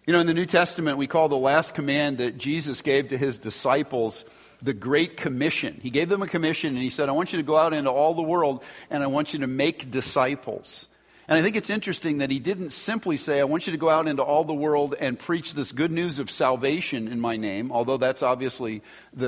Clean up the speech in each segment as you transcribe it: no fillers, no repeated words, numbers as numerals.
You know, in the New Testament, we call the last command that Jesus gave to his disciples the Great Commission. He gave them a commission and he said, I want you to go out into all the world and I want you to make disciples. And I think it's interesting that he didn't simply say, I want you to go out into all the world and preach this good news of salvation in my name, although that's obviously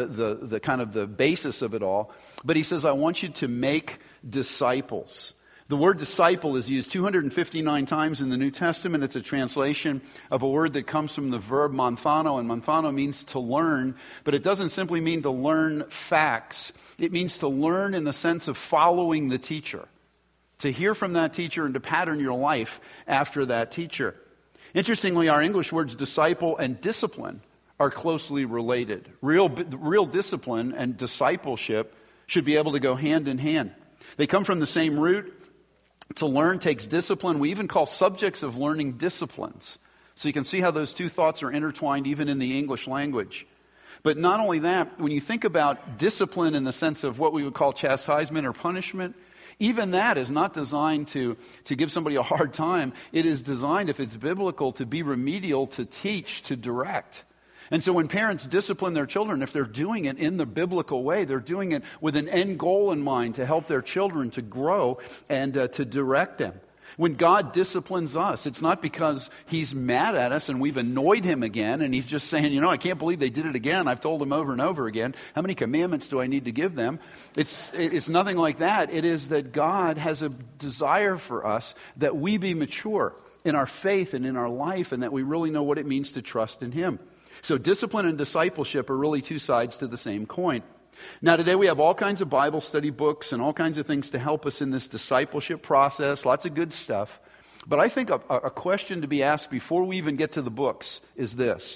the kind of the basis of it all. But he says, I want you to make disciples. The word disciple is used 259 times in the New Testament. It's a translation of a word that comes from the verb manthano, and manthano means to learn, but it doesn't simply mean to learn facts. It means to learn in the sense of following the teacher, to hear from that teacher and to pattern your life after that teacher. Interestingly, our English words disciple and discipline are closely related. Real discipline and discipleship should be able to go hand in hand. They come from the same root. To learn takes discipline. We even call subjects of learning disciplines. So you can see how those two thoughts are intertwined even in the English language. But not only that, when you think about discipline in the sense of what we would call chastisement or punishment, even that is not designed to give somebody a hard time. It is designed, if it's biblical, to be remedial, to teach, to direct. And so when parents discipline their children, if they're doing it in the biblical way, they're doing it with an end goal in mind to help their children to grow and to direct them. When God disciplines us, it's not because he's mad at us and we've annoyed him again and he's just saying, you know, I can't believe they did it again. I've told them over and over again. How many commandments do I need to give them? It's nothing like that. It is that God has a desire for us that we be mature in our faith and in our life and that we really know what it means to trust in him. So discipline and discipleship are really two sides to the same coin. Now today we have all kinds of Bible study books and all kinds of things to help us in this discipleship process, lots of good stuff. But I think a question to be asked before we even get to the books is this.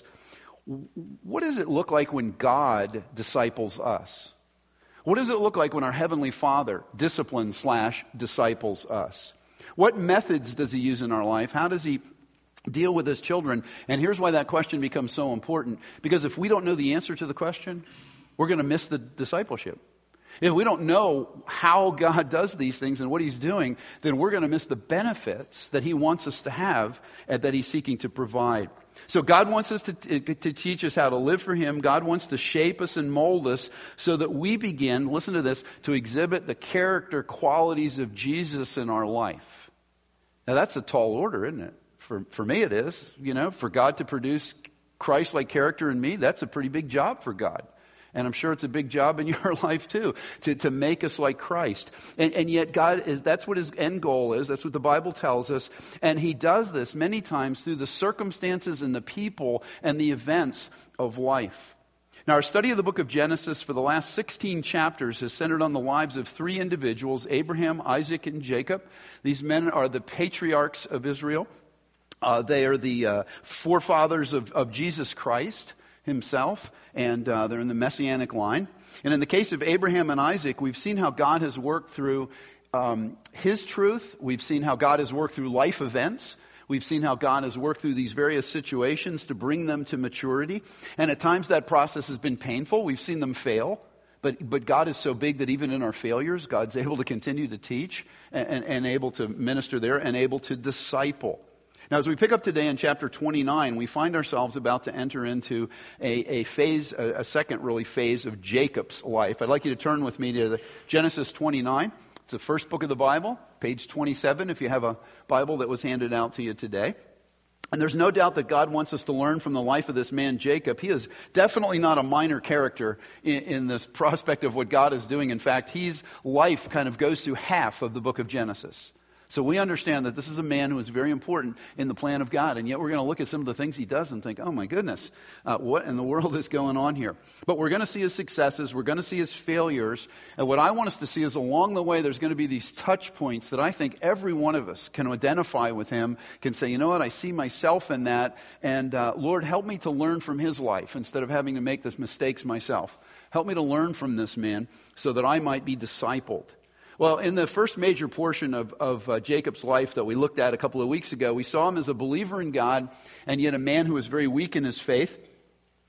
What does it look like when God disciples us? What does it look like when our Heavenly Father disciplines/disciples us? What methods does he use in our life? How does he deal with his children? And here's why that question becomes so important. Because if we don't know the answer to the question, we're going to miss the discipleship. If we don't know how God does these things and what he's doing, then we're going to miss the benefits that he wants us to have and that he's seeking to provide. So God wants us to teach us how to live for him. God wants to shape us and mold us so that we begin, listen to this, to exhibit the character qualities of Jesus in our life. Now that's a tall order, isn't it? For me it is, you know, for God to produce Christ-like character in me, that's a pretty big job for God. And I'm sure it's a big job in your life too, to make us like Christ. And yet that's what his end goal is. That's what the Bible tells us. And he does this many times through the circumstances and the people and the events of life. Now, our study of the book of Genesis for the last 16 chapters has centered on the lives of three individuals, Abraham, Isaac, and Jacob. These men are the patriarchs of Israel. They are the forefathers of Jesus Christ himself, and they're in the Messianic line. And in the case of Abraham and Isaac, we've seen how God has worked through his truth. We've seen how God has worked through life events. We've seen how God has worked through these various situations to bring them to maturity. And at times that process has been painful. We've seen them fail. But God is so big that even in our failures, God's able to continue to teach and able to minister there and able to disciple. Now, as we pick up today in chapter 29, we find ourselves about to enter into a second phase of Jacob's life. I'd like you to turn with me to Genesis 29. It's the first book of the Bible, page 27, if you have a Bible that was handed out to you today. And there's no doubt that God wants us to learn from the life of this man, Jacob. He is definitely not a minor character in this prospect of what God is doing. In fact, his life kind of goes through half of the book of Genesis. So we understand that this is a man who is very important in the plan of God, and yet we're going to look at some of the things he does and think, oh my goodness, what in the world is going on here? But we're going to see his successes, we're going to see his failures, and what I want us to see is along the way there's going to be these touch points that I think every one of us can identify with him, can say, you know what, I see myself in that, and Lord, help me to learn from his life instead of having to make these mistakes myself. Help me to learn from this man so that I might be discipled. Well, in the first major portion of Jacob's life that we looked at a couple of weeks ago, we saw him as a believer in God and yet a man who was very weak in his faith.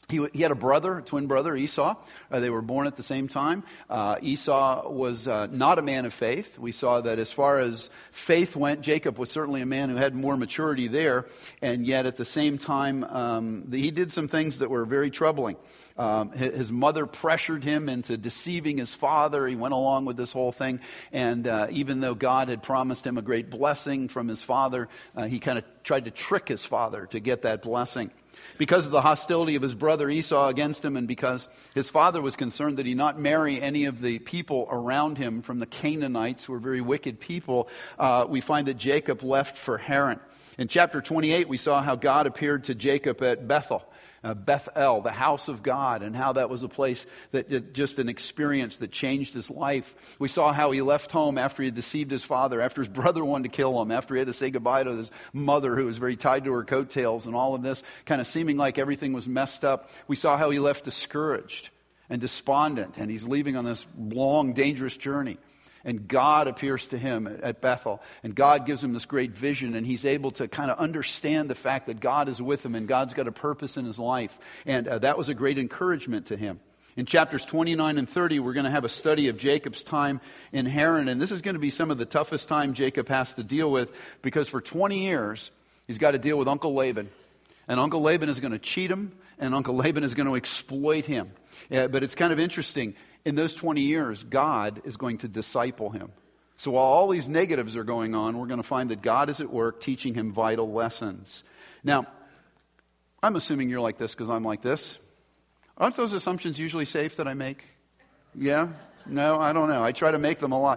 He had a brother, a twin brother, Esau. They were born at the same time. Esau was not a man of faith. We saw that as far as faith went, Jacob was certainly a man who had more maturity there. And yet at the same time, he did some things that were very troubling. His mother pressured him into deceiving his father. He went along with this whole thing. And even though God had promised him a great blessing from his father, he kind of tried to trick his father to get that blessing. Because of the hostility of his brother Esau against him, and because his father was concerned that he not marry any of the people around him from the Canaanites, who were very wicked people, we find that Jacob left for Haran. In chapter 28, we saw how God appeared to Jacob at Bethel, the house of God, and how that was a place that just an experience that changed his life. We saw how he left home after he had deceived his father, after his brother wanted to kill him, after he had to say goodbye to his mother who was very tied to her coattails, and all of this kind of seeming like everything was messed up. We saw how he left discouraged and despondent, and he's leaving on this long, dangerous journey. And God appears to him at Bethel. And God gives him this great vision. And he's able to kind of understand the fact that God is with him and God's got a purpose in his life. And that was a great encouragement to him. In chapters 29 and 30, we're going to have a study of Jacob's time in Haran. And this is going to be some of the toughest time Jacob has to deal with. Because for 20 years, he's got to deal with Uncle Laban. And Uncle Laban is going to cheat him. And Uncle Laban is going to exploit him. But it's kind of interesting. In those 20 years, God is going to disciple him. So while all these negatives are going on, we're going to find that God is at work teaching him vital lessons. Now, I'm assuming you're like this because I'm like this. Aren't those assumptions usually safe that I make? Yeah? No, I don't know. I try to make them a lot.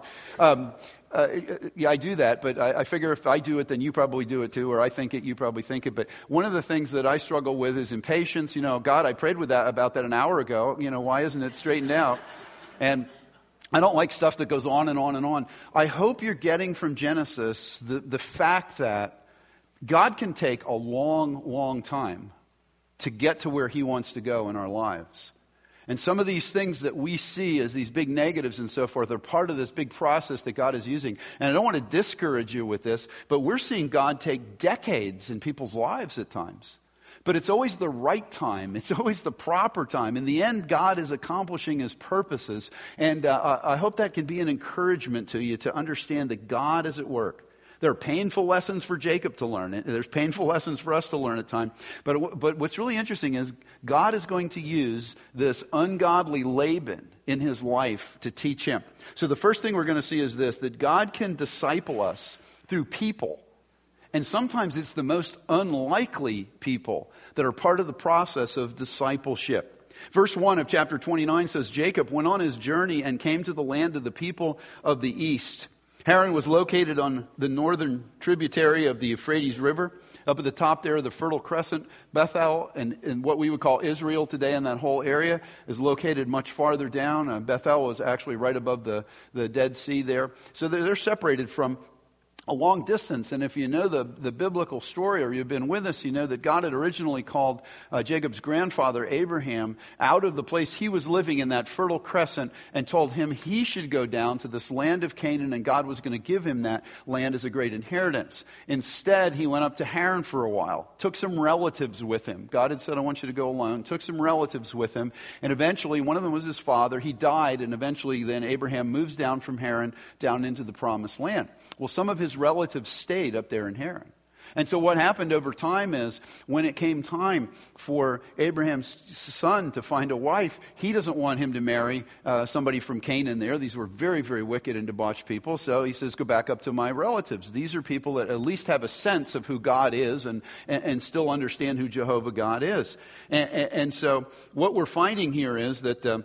Yeah, I do that, but I figure if I do it, then you probably do it too, or I think it, you probably think it. But one of the things that I struggle with is impatience. You know, God, I prayed about that an hour ago. You know, why isn't it straightened out? And I don't like stuff that goes on and on and on. I hope you're getting from Genesis the fact that God can take a long, long time to get to where he wants to go in our lives. And some of these things that we see as these big negatives and so forth are part of this big process that God is using. And I don't want to discourage you with this, but we're seeing God take decades in people's lives at times. But it's always the right time. It's always the proper time. In the end, God is accomplishing his purposes. And I hope that can be an encouragement to you to understand that God is at work. There are painful lessons for Jacob to learn. There's painful lessons for us to learn at times. But what's really interesting is God is going to use this ungodly Laban in his life to teach him. So the first thing we're going to see is this, that God can disciple us through people. And sometimes it's the most unlikely people that are part of the process of discipleship. Verse 1 of chapter 29 says, Jacob went on his journey and came to the land of the people of the east. Haran was located on the northern tributary of the Euphrates River. Up at the top there, the Fertile Crescent, Bethel, and what we would call Israel today in that whole area is located much farther down. Bethel was actually right above the Dead Sea there. So they're separated from a long distance. And if you know the biblical story, or you've been with us, you know that God had originally called Jacob's grandfather Abraham out of the place he was living in, that Fertile Crescent, and told him he should go down to this land of Canaan, and God was going to give him that land as a great inheritance. Instead, he went up to Haran for a while, took some relatives with him. God had said, I want you to go alone, took some relatives with him, and eventually one of them was his father. He died, and eventually then Abraham moves down from Haran down into the promised land. Well, some of his relatives stayed up there in Haran. And so what happened over time is when it came time for Abraham's son to find a wife, he doesn't want him to marry somebody from Canaan there. These were very, very wicked and debauched people. So he says, go back up to my relatives. These are people that at least have a sense of who God is and still understand who Jehovah God is. And so what we're finding here is that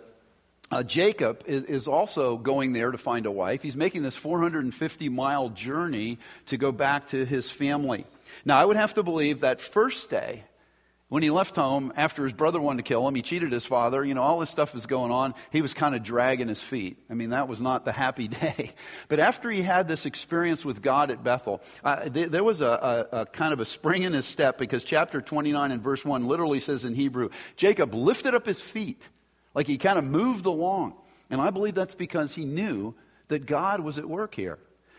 Jacob is also going there to find a wife. He's making this 450-mile journey to go back to his family. Now, I would have to believe that first day, when he left home, after his brother wanted to kill him, he cheated his father, you know, all this stuff was going on, he was kind of dragging his feet. I mean, that was not the happy day. But after he had this experience with God at Bethel, there was a kind of a spring in his step, because chapter 29 and verse 1 literally says in Hebrew, Jacob lifted up his feet. Like he kind of moved along. And I believe that's because he knew that God was at work here.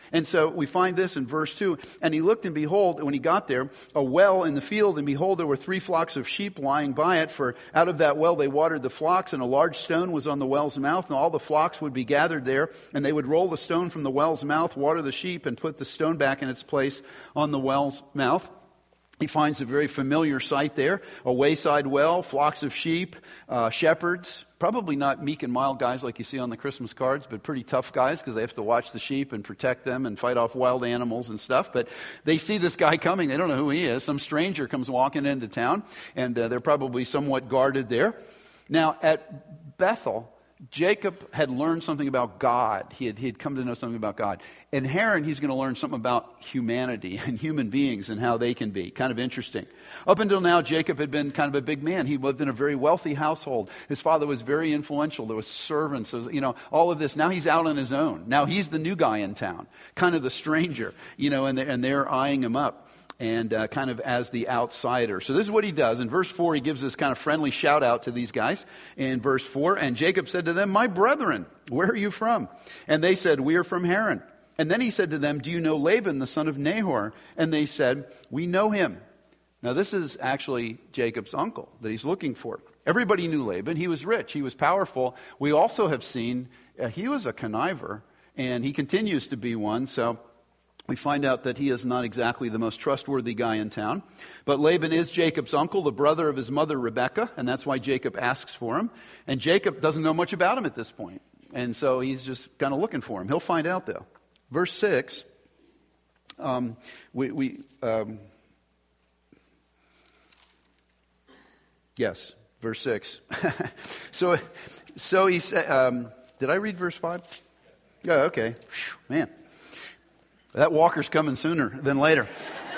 And so we find this in verse 2. And he looked, and behold, when he got there, a well in the field, and behold, there were 3 flocks of sheep lying by it, for out of that well they watered the flocks, and a large stone was on the well's mouth, and all the flocks would be gathered there, and they would roll the stone from the well's mouth, water the sheep, and put the stone back in its place on the well's mouth. He finds a very familiar sight there, a wayside well, flocks of sheep, shepherds, probably not meek and mild guys like you see on the Christmas cards, but pretty tough guys because they have to watch the sheep and protect them and fight off wild animals and stuff. But they see this guy coming. They don't know who he is. Some stranger comes walking into town, and they're probably somewhat guarded there. Now, at Bethel, Jacob had learned something about God. He had come to know something about God. In Haran, he's going to learn something about humanity and human beings and how they can be. Kind of interesting. Up until now, Jacob had been kind of a big man. He lived in a very wealthy household. His father was very influential. There was servants, all of this. Now he's out on his own. Now he's the new guy in town, kind of the stranger, and they're eyeing him up. And kind of as the outsider. So this is what he does. In verse 4, he gives this kind of friendly shout out to these guys. In verse 4, and Jacob said to them, "My brethren, where are you from?" And they said, "We are from Haran." And then he said to them, "Do you know Laban, the son of Nahor?" And they said, "We know him." Now this is actually Jacob's uncle that he's looking for. Everybody knew Laban. He was rich. He was powerful. We also have seen he was a conniver, and he continues to be one. So we find out that he is not exactly the most trustworthy guy in town. But Laban is Jacob's uncle, the brother of his mother Rebekah, and that's why Jacob asks for him. And Jacob doesn't know much about him at this point. And so he's just kind of looking for him. He'll find out, though. Verse 6, yes, verse 6. so he said, did I read verse 5? Yeah, okay. Whew, man. That walker's coming sooner than later.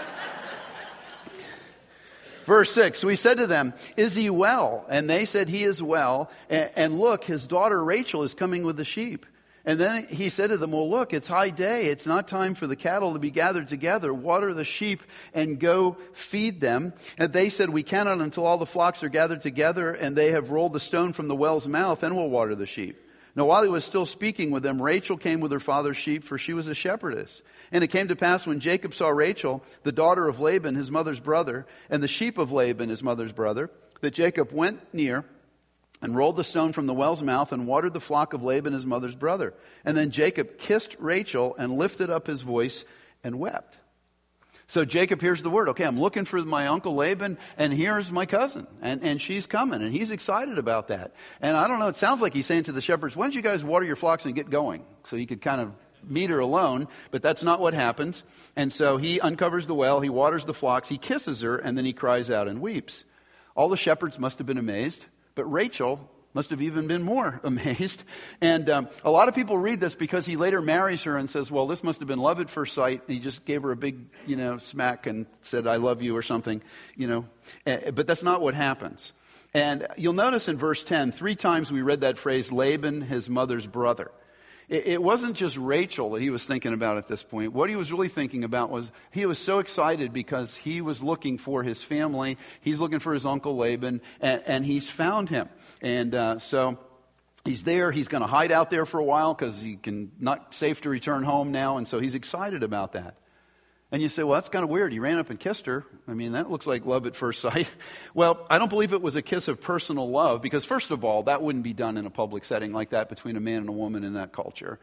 Verse 6, so he said to them, "Is he well?" And they said, "He is well. And look, his daughter Rachel is coming with the sheep." And then he said to them, "Well, look, it's high day. It's not time for the cattle to be gathered together. Water the sheep and go feed them." And they said, "We cannot until all the flocks are gathered together and they have rolled the stone from the well's mouth, and we'll water the sheep." Now, while he was still speaking with them, Rachel came with her father's sheep, for she was a shepherdess. And it came to pass when Jacob saw Rachel, the daughter of Laban, his mother's brother, and the sheep of Laban, his mother's brother, that Jacob went near and rolled the stone from the well's mouth and watered the flock of Laban, his mother's brother. And then Jacob kissed Rachel and lifted up his voice and wept. So Jacob hears the word. Okay, I'm looking for my uncle Laban, and here's my cousin, and she's coming, and he's excited about that. And I don't know, it sounds like he's saying to the shepherds, "Why don't you guys water your flocks and get going?" So he could kind of meet her alone, but that's not what happens. And so he uncovers the well, he waters the flocks, he kisses her, and then he cries out and weeps. All the shepherds must have been amazed, but Rachel must have even been more amazed. And a lot of people read this because he later marries her and says, well, this must have been love at first sight. And he just gave her a big, smack and said, "I love you," or something, But that's not what happens. And you'll notice in verse 10, 3 times we read that phrase, Laban, his mother's brother. It wasn't just Rachel that he was thinking about at this point. What he was really thinking about was he was so excited because he was looking for his family. He's looking for his uncle Laban, and he's found him. And so he's there. He's going to hide out there for a while because he can not safe to return home now. And so he's excited about that. And you say, well, that's kind of weird. He ran up and kissed her. I mean, that looks like love at first sight. Well, I don't believe it was a kiss of personal love because, first of all, that wouldn't be done in a public setting like that between a man and a woman in that culture.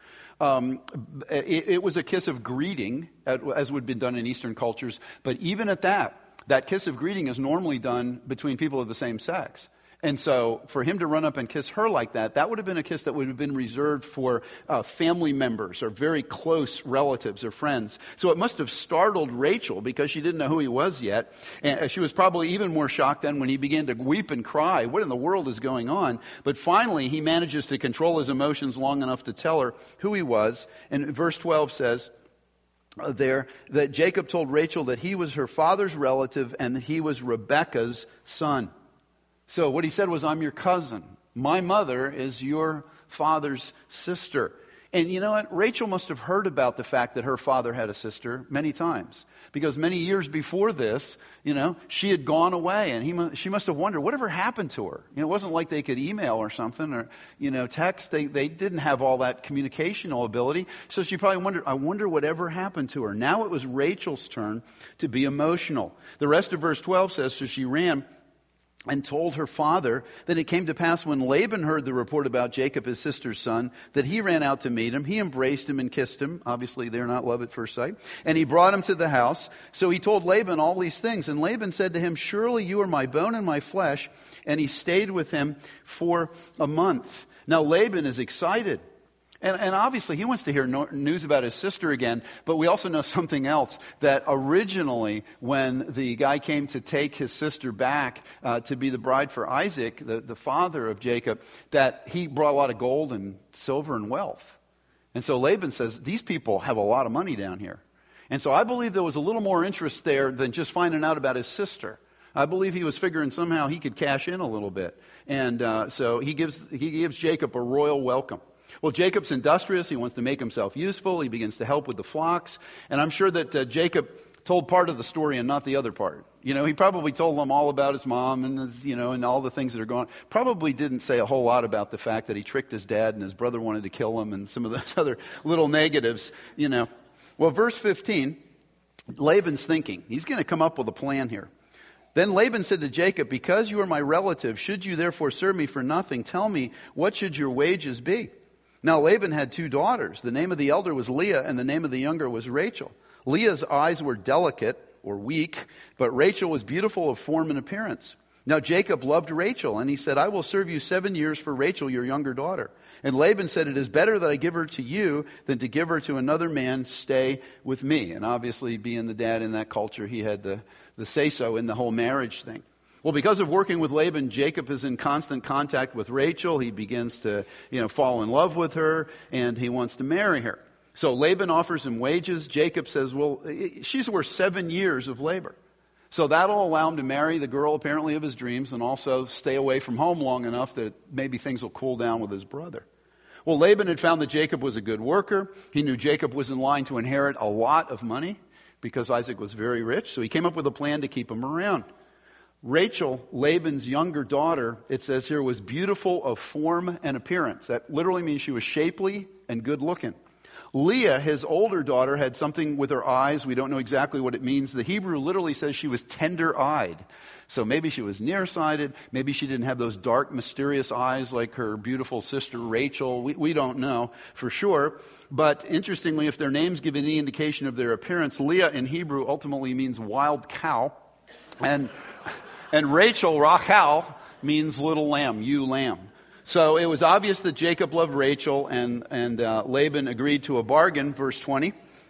It was a kiss of greeting, as would have been done in Eastern cultures. But even at that kiss of greeting is normally done between people of the same sex. And so for him to run up and kiss her like that would have been a kiss that would have been reserved for family members or very close relatives or friends. So it must have startled Rachel because she didn't know who he was yet. And she was probably even more shocked then when he began to weep and cry. What in the world is going on? But finally, he manages to control his emotions long enough to tell her who he was. And verse 12 says there that Jacob told Rachel that he was her father's relative and that he was Rebekah's son. So what he said was, I'm your cousin. My mother is your father's sister. And you know what? Rachel must have heard about the fact that her father had a sister many times. Because many years before this, she had gone away, and she must have wondered, whatever happened to her? It wasn't like they could email or something or, text. They didn't have all that communicational ability. So she probably wondered, I wonder whatever happened to her. Now it was Rachel's turn to be emotional. The rest of verse 12 says, so she ran and told her father. Then it came to pass when Laban heard the report about Jacob, his sister's son, that he ran out to meet him. He embraced him and kissed him. Obviously, they're not love at first sight. And he brought him to the house. So he told Laban all these things. And Laban said to him, surely you are my bone and my flesh. And he stayed with him for a month. Now Laban is excited. And obviously he wants to hear news about his sister again, but we also know something else, that originally when the guy came to take his sister back to be the bride for Isaac, the father of Jacob, that he brought a lot of gold and silver and wealth. And so Laban says, these people have a lot of money down here. And so I believe there was a little more interest there than just finding out about his sister. I believe he was figuring somehow he could cash in a little bit. And so he gives Jacob a royal welcome. Well, Jacob's industrious. He wants to make himself useful. He begins to help with the flocks. And I'm sure that Jacob told part of the story and not the other part. He probably told them all about his mom and, and all the things that are going on. Probably didn't say a whole lot about the fact that he tricked his dad and his brother wanted to kill him and some of those other little negatives, Well, verse 15, Laban's thinking. He's going to come up with a plan here. Then Laban said to Jacob, because you are my relative, should you therefore serve me for nothing? Tell me, what should your wages be? Now Laban had 2 daughters. The name of the elder was Leah, and the name of the younger was Rachel. Leah's eyes were delicate, or weak, but Rachel was beautiful of form and appearance. Now Jacob loved Rachel, and he said, I will serve you 7 years for Rachel, your younger daughter. And Laban said, it is better that I give her to you than to give her to another man. Stay with me. And obviously, being the dad in that culture, he had the say-so in the whole marriage thing. Well, because of working with Laban, Jacob is in constant contact with Rachel. He begins to, fall in love with her, and he wants to marry her. So Laban offers him wages. Jacob says, well, she's worth 7 years of labor. So that'll allow him to marry the girl, apparently, of his dreams, and also stay away from home long enough that maybe things will cool down with his brother. Well, Laban had found that Jacob was a good worker. He knew Jacob was in line to inherit a lot of money because Isaac was very rich. So he came up with a plan to keep him around. Rachel, Laban's younger daughter, it says here, was beautiful of form and appearance. That literally means she was shapely and good looking. Leah, his older daughter, had something with her eyes. We don't know exactly what it means. The Hebrew literally says she was tender-eyed. So maybe she was nearsighted. Maybe she didn't have those dark, mysterious eyes like her beautiful sister Rachel. We don't know for sure. But interestingly, if their names give any indication of their appearance, Leah in Hebrew ultimately means wild cow. And Rachel, Rachel, means little lamb, ewe lamb. So it was obvious that Jacob loved Rachel, and Laban agreed to a bargain, verse 20.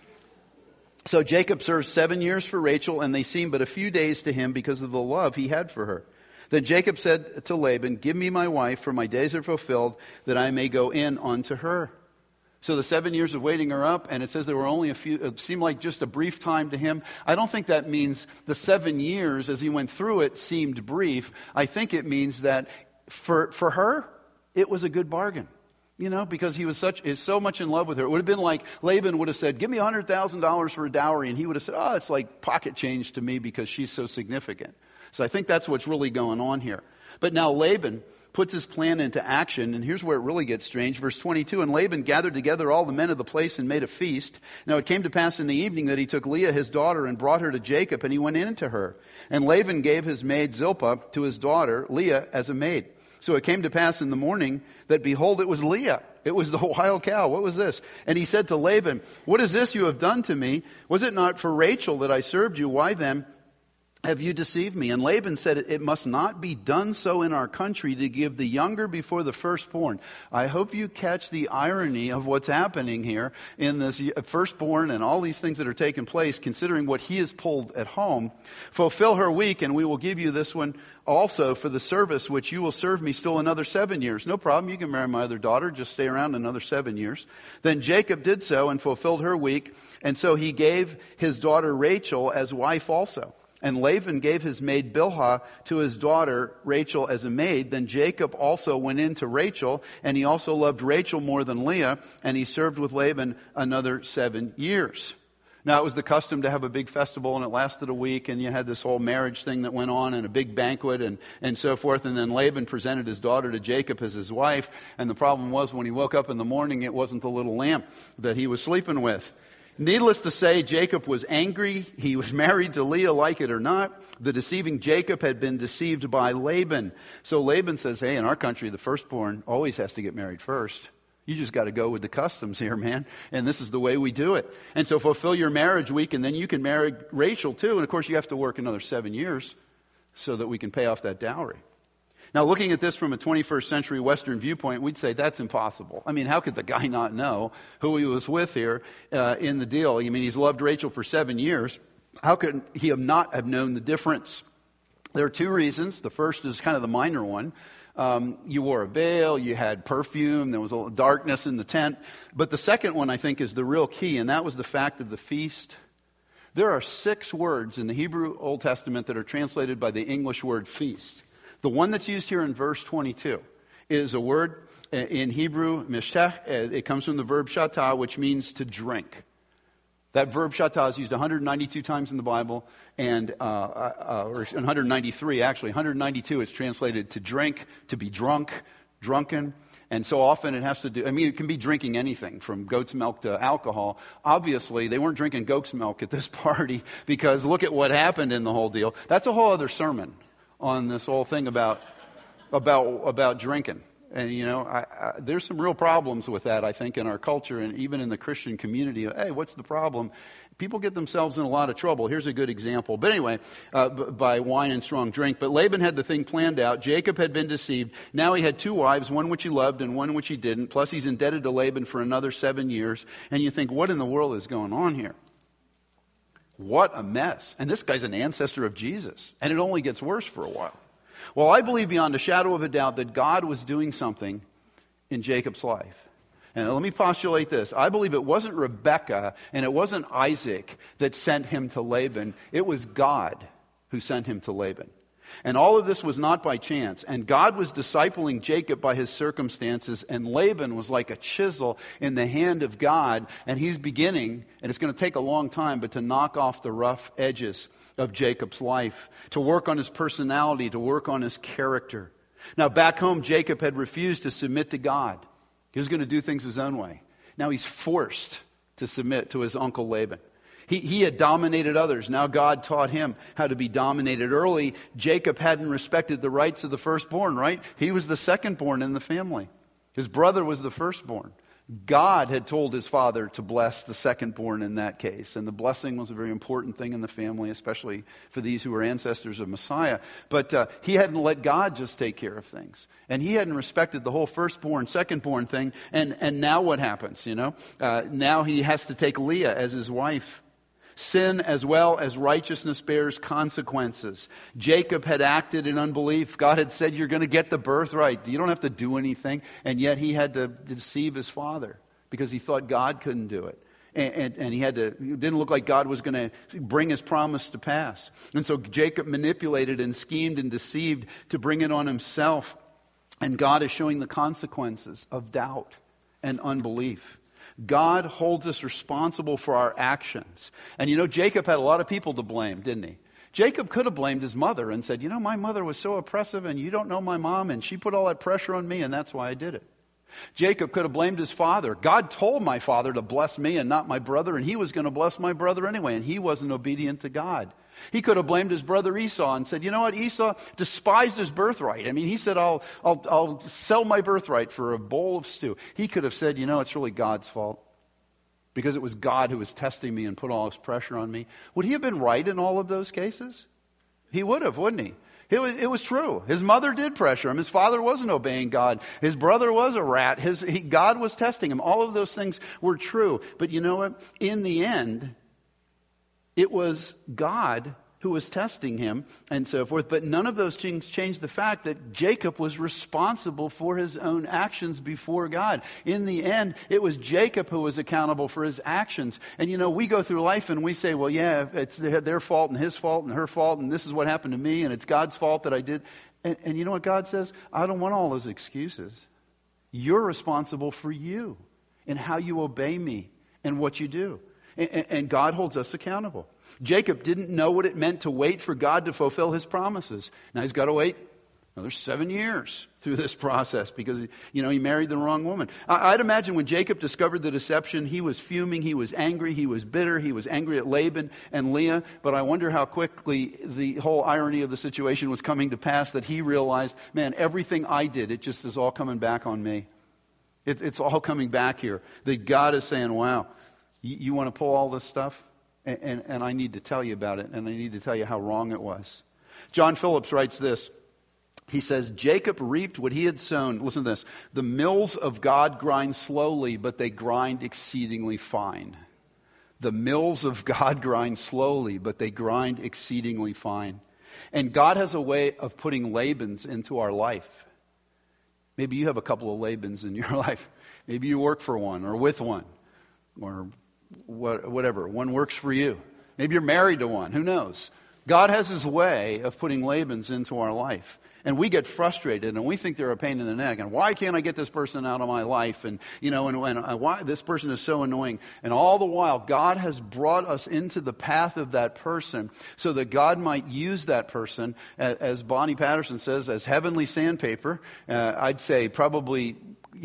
So Jacob served 7 years for Rachel, and they seemed but a few days to him because of the love he had for her. Then Jacob said to Laban, give me my wife, for my days are fulfilled, that I may go in unto her. So the 7 years of waiting her up, and it says there were only a few, it seemed like just a brief time to him. I don't think that means the 7 years as he went through it seemed brief. I think it means that for her, it was a good bargain. Because he was so much in love with her. It would have been like Laban would have said, give me $100,000 for a dowry. And he would have said, it's like pocket change to me because she's so significant. So I think that's what's really going on here. But now Laban puts his plan into action, and here's where it really gets strange. Verse 22, and Laban gathered together all the men of the place and made a feast. Now it came to pass in the evening that he took Leah his daughter and brought her to Jacob, and he went in to her. And Laban gave his maid Zilpah to his daughter Leah as a maid. So it came to pass in the morning that, behold, it was Leah. It was the wild cow. What was this? And he said to Laban, what is this you have done to me? Was it not for Rachel that I served you? Why then have you deceived me? And Laban said, it must not be done so in our country to give the younger before the firstborn. I hope you catch the irony of what's happening here in this firstborn and all these things that are taking place, considering what he has pulled at home. Fulfill her week, and we will give you this one also for the service which you will serve me still another 7 years. No problem, you can marry my other daughter, just stay around another 7 years. Then Jacob did so and fulfilled her week, and so he gave his daughter Rachel as wife also. And Laban gave his maid Bilhah to his daughter Rachel as a maid. Then Jacob also went in to Rachel, and he also loved Rachel more than Leah, and he served with Laban another 7 years. Now, it was the custom to have a big festival, and it lasted a week, and you had this whole marriage thing that went on, and a big banquet, and so forth. And then Laban presented his daughter to Jacob as his wife, and the problem was when he woke up in the morning, it wasn't the little lamb that he was sleeping with. Needless to say, Jacob was angry. He was married to Leah, like it or not. The deceiving Jacob had been deceived by Laban. So Laban says, hey, in our country, the firstborn always has to get married first. You just got to go with the customs here, man. And this is the way we do it. And so fulfill your marriage week, and then you can marry Rachel too. And of course, you have to work another 7 years so that we can pay off that dowry. Now, looking at this from a 21st century Western viewpoint, we'd say that's impossible. I mean, how could the guy not know who he was with here in the deal? I mean, he's loved Rachel for 7 years. How could he not have known the difference? There are two reasons. The first is kind of the minor one. You wore a veil, you had perfume, there was a little darkness in the tent. But the second one, I think, is the real key, and that was the fact of the feast. There are 6 words in the Hebrew Old Testament that are translated by the English word feast. The one that's used here in verse 22 is a word in Hebrew, mishteh. It comes from the verb shatah, which means to drink. That verb shatah is used 192 times in the Bible, and or 193 actually. 192 it's translated to drink, to be drunk, drunken. And so often it has to do, I mean, it can be drinking anything from goat's milk to alcohol. Obviously, they weren't drinking goat's milk at this party because look at what happened in the whole deal. That's a whole other sermon on this whole thing about drinking. And, you know, there's some real problems with that, I think, in our culture and even in the Christian community. Hey, what's the problem? People get themselves in a lot of trouble. Here's a good example. But anyway, by wine and strong drink. But Laban had the thing planned out. Jacob had been deceived. Now he had 2 wives, one which he loved and one which he didn't. Plus he's indebted to Laban for another 7 years. And you think, what in the world is going on here? What a mess. And this guy's an ancestor of Jesus. And it only gets worse for a while. Well, I believe beyond a shadow of a doubt that God was doing something in Jacob's life. And let me postulate this. I believe it wasn't Rebekah and it wasn't Isaac that sent him to Laban. It was God who sent him to Laban. And all of this was not by chance. And God was discipling Jacob by his circumstances, and Laban was like a chisel in the hand of God, and he's beginning, and it's going to take a long time, but to knock off the rough edges of Jacob's life, to work on his personality, to work on his character. Now, back home, Jacob had refused to submit to God. He was going to do things his own way. Now he's forced to submit to his uncle Laban. He had dominated others. Now God taught him how to be dominated. Early, Jacob hadn't respected the rights of the firstborn, right? He was the secondborn in the family. His brother was the firstborn. God had told his father to bless the secondborn in that case. And the blessing was a very important thing in the family, especially for these who were ancestors of Messiah. But he hadn't let God just take care of things. And he hadn't respected the whole firstborn, secondborn thing. And now what happens, you know? Now he has to take Leah as his wife. Sin as well as righteousness bears consequences. Jacob had acted in unbelief. God had said, you're going to get the birthright. You don't have to do anything. And yet he had to deceive his father because he thought God couldn't do it. And he had to, it didn't look like God was going to bring his promise to pass. And so Jacob manipulated and schemed and deceived to bring it on himself. And God is showing the consequences of doubt and unbelief. God holds us responsible for our actions. And you know, Jacob had a lot of people to blame, didn't he? Jacob could have blamed his mother and said, you know, my mother was so oppressive and you don't know my mom and she put all that pressure on me and that's why I did it. Jacob could have blamed his father. God told my father to bless me and not my brother, and he was going to bless my brother anyway, and he wasn't obedient to God. He could have blamed his brother Esau and said, you know what, Esau despised his birthright. I mean, he said, I'll sell my birthright for a bowl of stew. He could have said, you know, it's really God's fault because it was God who was testing me and put all this pressure on me. Would he have been right in all of those cases? He would have, wouldn't he? It was true. His mother did pressure him. His father wasn't obeying God. His brother was a rat. God was testing him. All of those things were true. But you know what? In the end, it was God who was testing him and so forth. But none of those things changed the fact that Jacob was responsible for his own actions before God. In the end, it was Jacob who was accountable for his actions. And we go through life and we say, well, yeah, it's their fault and his fault and her fault, and this is what happened to me, and it's God's fault that I did. And you know what God says? I don't want all those excuses. You're responsible for you and how you obey me and what you do. And God holds us accountable. Jacob didn't know what it meant to wait for God to fulfill his promises. Now he's got to wait another 7 years through this process because, he married the wrong woman. I'd imagine when Jacob discovered the deception, he was fuming, he was angry, he was bitter, he was angry at Laban and Leah. But I wonder how quickly the whole irony of the situation was coming to pass that he realized, man, everything I did, it just is all coming back on me. It's all coming back here. That God is saying, wow, you want to pull all this stuff? And I need to tell you about it, and I need to tell you how wrong it was. John Phillips writes this. He says, Jacob reaped what he had sown. Listen to this. The mills of God grind slowly, but they grind exceedingly fine. The mills of God grind slowly, but they grind exceedingly fine. And God has a way of putting Labans into our life. Maybe you have a couple of Labans in your life. Maybe you work for one or with one or whatever. One works for you. Maybe you're married to one. Who knows? God has his way of putting Labans into our life. And we get frustrated and we think they're a pain in the neck. And why can't I get this person out of my life? And, why this person is so annoying. And all the while, God has brought us into the path of that person so that God might use that person, as Bonnie Patterson says, as heavenly sandpaper. I'd say probably,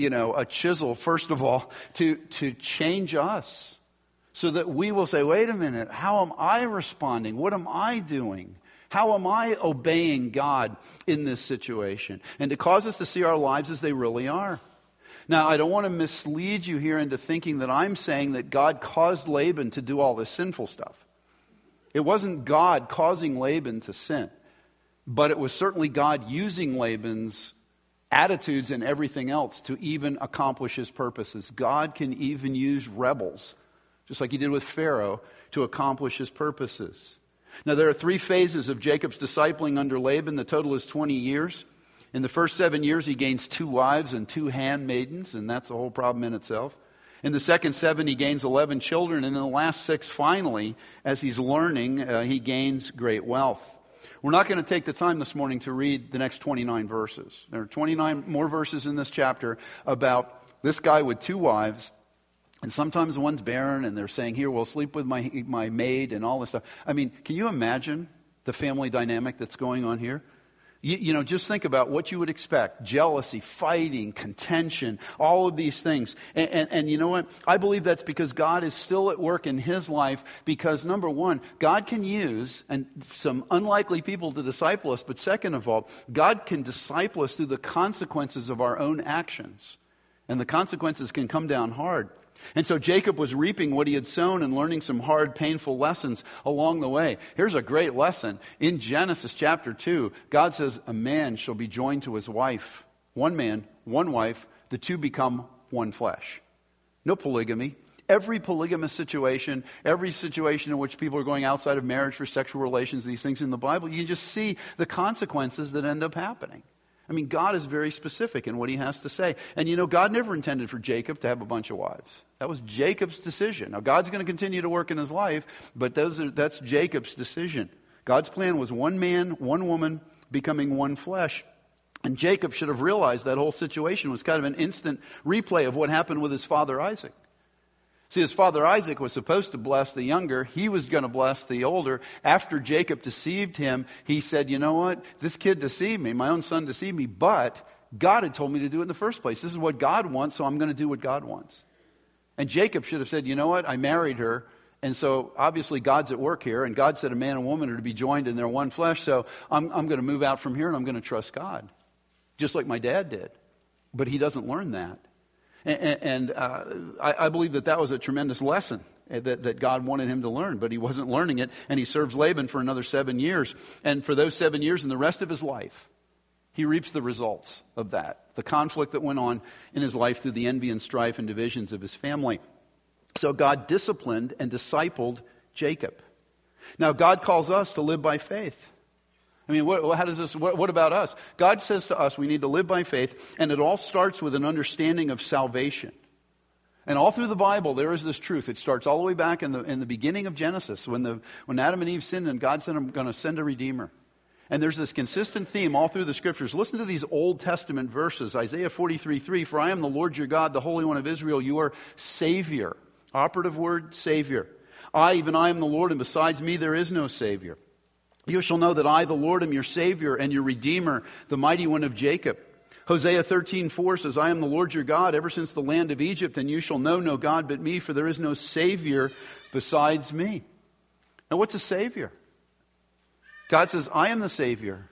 a chisel, first of all, to change us. So that we will say, wait a minute, how am I responding? What am I doing? How am I obeying God in this situation? And to cause us to see our lives as they really are. Now, I don't want to mislead you here into thinking that I'm saying that God caused Laban to do all this sinful stuff. It wasn't God causing Laban to sin, but it was certainly God using Laban's attitudes and everything else to even accomplish his purposes. God can even use rebels, just like he did with Pharaoh, to accomplish his purposes. Now, there are 3 phases of Jacob's discipling under Laban. The total is 20 years. In the first 7 years, he gains 2 wives and 2 handmaidens, and that's a whole problem in itself. In the second 7, he gains 11 children, and in the last 6, finally, as he's learning, he gains great wealth. We're not going to take the time this morning to read the next 29 verses. There are 29 more verses in this chapter about this guy with 2 wives. And sometimes one's barren, and they're saying, here, we'll sleep with my maid and all this stuff. I mean, can you imagine the family dynamic that's going on here? Just think about what you would expect. Jealousy, fighting, contention, all of these things. And you know what? I believe that's because God is still at work in his life because, number one, God can use some unlikely people to disciple us. But second of all, God can disciple us through the consequences of our own actions. And the consequences can come down hard. And so Jacob was reaping what he had sown and learning some hard, painful lessons along the way. Here's a great lesson. In Genesis chapter 2, God says, a man shall be joined to his wife. One man, one wife, the two become one flesh. No polygamy. Every polygamous situation, every situation in which people are going outside of marriage for sexual relations, these things in the Bible, you can just see the consequences that end up happening. I mean, God is very specific in what he has to say. And God never intended for Jacob to have a bunch of wives. That was Jacob's decision. Now, God's going to continue to work in his life, but that's Jacob's decision. God's plan was one man, one woman, becoming one flesh. And Jacob should have realized that whole situation was kind of an instant replay of what happened with his father Isaac. See, his father Isaac was supposed to bless the younger. He was going to bless the older. After Jacob deceived him, he said, you know what? This kid deceived me. My own son deceived me. But God had told me to do it in the first place. This is what God wants, so I'm going to do what God wants. And Jacob should have said, you know what? I married her. And so obviously God's at work here. And God said a man and woman are to be joined in their one flesh. So I'm going to move out from here and I'm going to trust God. Just like my dad did. But he doesn't learn that. And I believe that was a tremendous lesson that God wanted him to learn, but he wasn't learning it, and he serves Laban for another 7 years. And for those 7 years and the rest of his life, he reaps the results of that, the conflict that went on in his life through the envy and strife and divisions of his family. So God disciplined and discipled Jacob. Now, God calls us to live by faith. I mean, what about us? God says to us we need to live by faith, and it all starts with an understanding of salvation. And all through the Bible, there is this truth. It starts all the way back in the beginning of Genesis, when Adam and Eve sinned, and God said, I'm going to send a Redeemer. And there's this consistent theme all through the Scriptures. Listen to these Old Testament verses. Isaiah 43:3, for I am the Lord your God, the Holy One of Israel, your Savior. Operative word, Savior. Even I am the Lord, and besides me there is no Savior. You shall know that I, the Lord, am your Savior and your Redeemer, the Mighty One of Jacob. Hosea 13:4 says, I am the Lord your God, ever since the land of Egypt, and you shall know no God but me, for there is no Savior besides me. Now, what's a Savior? God says, I am the Savior.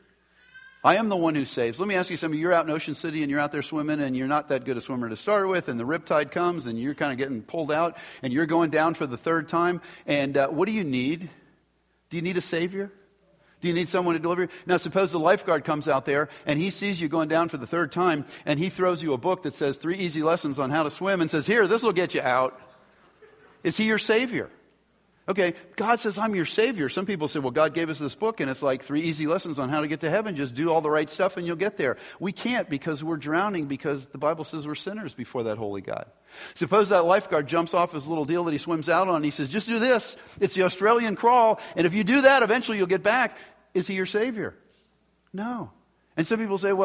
I am the one who saves. Let me ask you something. You're out in Ocean City and you're out there swimming and you're not that good a swimmer to start with, and the riptide comes and you're kind of getting pulled out and you're going down for the third time. And what do you need? Do you need a Savior? Do you need someone to deliver you? Now, suppose the lifeguard comes out there and he sees you going down for the third time and he throws you a book that says 3 easy lessons on how to swim and says, here, this will get you out. Is he your Savior? Okay, God says, I'm your Savior. Some people say, well, God gave us this book and it's like 3 easy lessons on how to get to heaven. Just do all the right stuff and you'll get there. We can't, because we're drowning, because the Bible says we're sinners before that holy God. Suppose that lifeguard jumps off his little deal that he swims out on and he says, just do this. It's the Australian crawl. And if you do that, eventually you'll get back. Is he your Savior? No. And some people say,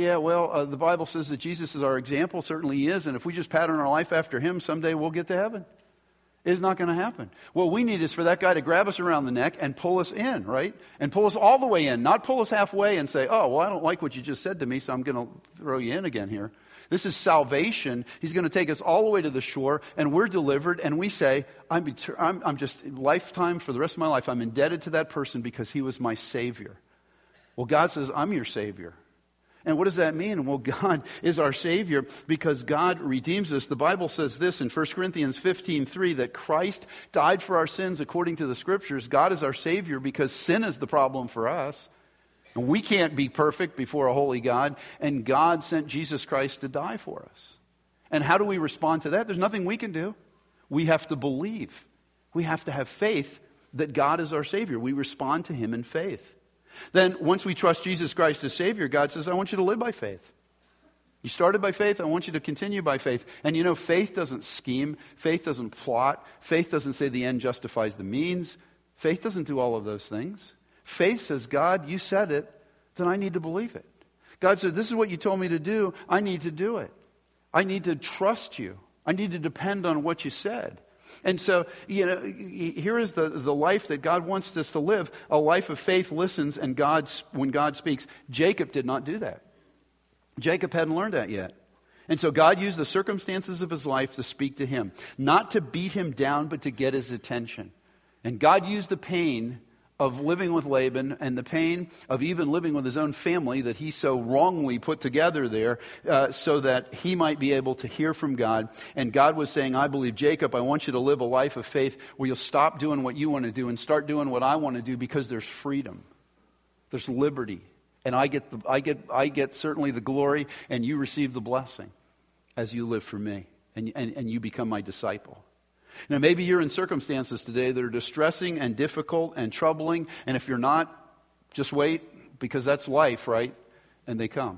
the Bible says that Jesus is our example. Certainly he is. And if we just pattern our life after him, someday we'll get to heaven. It's not going to happen. What we need is for that guy to grab us around the neck and pull us in, right? And pull us all the way in, not pull us halfway and say, oh, well, I don't like what you just said to me, so I'm going to throw you in again here. This is salvation. He's going to take us all the way to the shore, and we're delivered, and we say, I'm just lifetime, for the rest of my life, I'm indebted to that person because he was my Savior. Well, God says, I'm your Savior. And what does that mean? Well, God is our Savior because God redeems us. The Bible says this in 1 Corinthians 15:3, that Christ died for our sins according to the Scriptures. God is our Savior because sin is the problem for us. And we can't be perfect before a holy God. And God sent Jesus Christ to die for us. And how do we respond to that? There's nothing we can do. We have to believe. We have to have faith that God is our Savior. We respond to Him in faith. Then once we trust Jesus Christ as Savior, God says, I want you to live by faith. You started by faith, I want you to continue by faith. And you know, faith doesn't scheme. Faith doesn't plot. Faith doesn't say the end justifies the means. Faith doesn't do all of those things. Faith says, God, you said it, then I need to believe it. God said, this is what you told me to do. I need to do it. I need to trust you. I need to depend on what you said. And so, here is the life that God wants us to live. A life of faith listens, and when God speaks. Jacob did not do that. Jacob hadn't learned that yet. And so God used the circumstances of his life to speak to him. Not to beat him down, but to get his attention. And God used the pain of living with Laban and the pain of even living with his own family that he so wrongly put together there so that he might be able to hear from God. And God was saying, I believe, Jacob, I want you to live a life of faith where you'll stop doing what you want to do and start doing what I want to do, because there's freedom. There's liberty. And I get certainly the glory, and you receive the blessing as you live for me and you become my disciple. Now, maybe you're in circumstances today that are distressing and difficult and troubling. And if you're not, just wait, because that's life, right? And they come.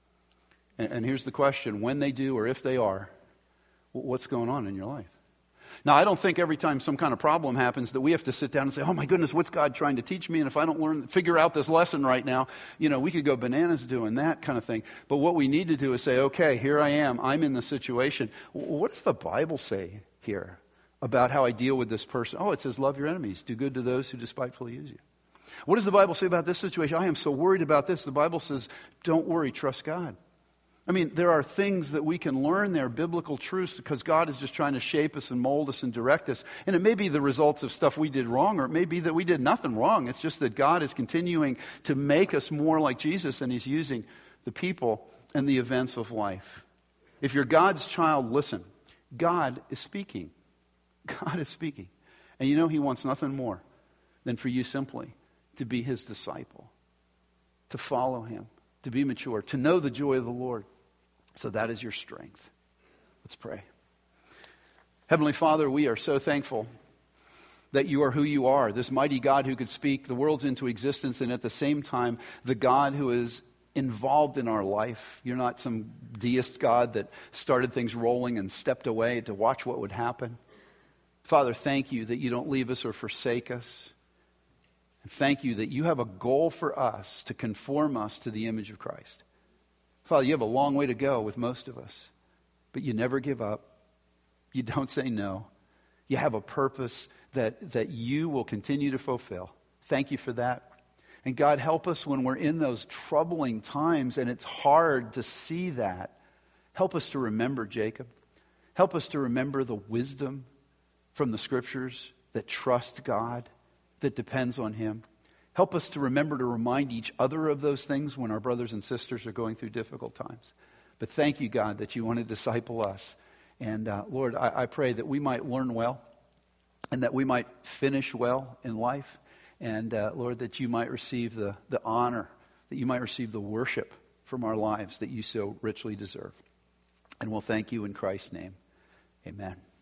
And here's the question. When they do, or if they are, what's going on in your life? Now, I don't think every time some kind of problem happens that we have to sit down and say, oh my goodness, what's God trying to teach me? And if I don't figure out this lesson right now, we could go bananas doing that kind of thing. But what we need to do is say, okay, here I am. I'm in the situation. What does the Bible say here about how I deal with this person? Oh, it says, love your enemies. Do good to those who despitefully use you. What does the Bible say about this situation? I am so worried about this. The Bible says, don't worry, trust God. I mean, there are things that we can learn there, biblical truths, because God is just trying to shape us and mold us and direct us. And it may be the results of stuff we did wrong, or it may be that we did nothing wrong. It's just that God is continuing to make us more like Jesus, and He's using the people and the events of life. If you're God's child, listen. God is speaking. God is speaking. And He wants nothing more than for you simply to be His disciple, to follow Him, to be mature, to know the joy of the Lord. So that is your strength. Let's pray. Heavenly Father, we are so thankful that you are who you are, this mighty God who could speak the worlds into existence, and at the same time, the God who is involved in our life. You're not some deist God that started things rolling and stepped away to watch what would happen. Father, thank you that you don't leave us or forsake us. And thank you that you have a goal for us to conform us to the image of Christ. Father, you have a long way to go with most of us, but you never give up. You don't say no. You have a purpose that you will continue to fulfill. Thank you for that. And God, help us when we're in those troubling times and it's hard to see that. Help us to remember Jacob. Help us to remember the wisdom from the scriptures that trust God, that depends on him. Help us to remember to remind each other of those things when our brothers and sisters are going through difficult times. But thank you, God, that you want to disciple us. And Lord, I pray that we might learn well and that we might finish well in life. And Lord, that you might receive the honor, that you might receive the worship from our lives that you so richly deserve. And we'll thank you in Christ's name. Amen.